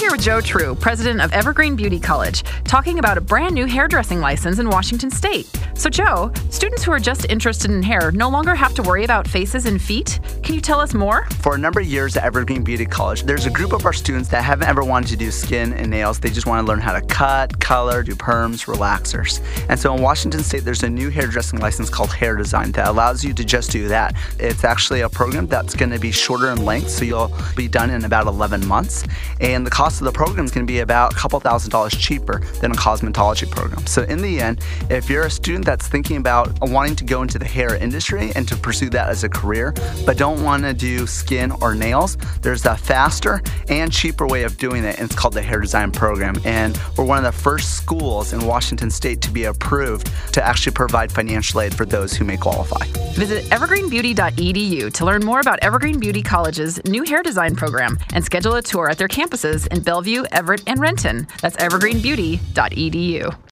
here with Joe True, president of Evergreen Beauty College, talking about a brand new hairdressing license in Washington State. So Joe, students who are just interested in hair no longer have to worry about faces and feet. Can you tell us more? For a number of years at Evergreen Beauty College, there's a group of our students that haven't ever wanted to do skin and nails. They just want to learn how to cut, color, do perms, relaxers. And so in Washington State, there's a new hairdressing license called Hair Design that allows you to just do that. It's actually a program that's going to be shorter in length, so you'll be done in about 11 months. And the cost of the program is going to be about a couple $1,000s cheaper than a cosmetology program. So in the end, if you're a student that's thinking about wanting to go into the hair industry and to pursue that as a career, but don't want to do skin or nails, there's a faster and cheaper way of doing it, and it's called the Hair Design Program. And we're one of the first schools in Washington State to be approved to actually provide financial aid for those who may qualify. Visit evergreenbeauty.edu to learn more about Evergreen Beauty College's new hair design program and schedule a tour at their campuses in Bellevue, Everett, and Renton. That's evergreenbeauty.edu.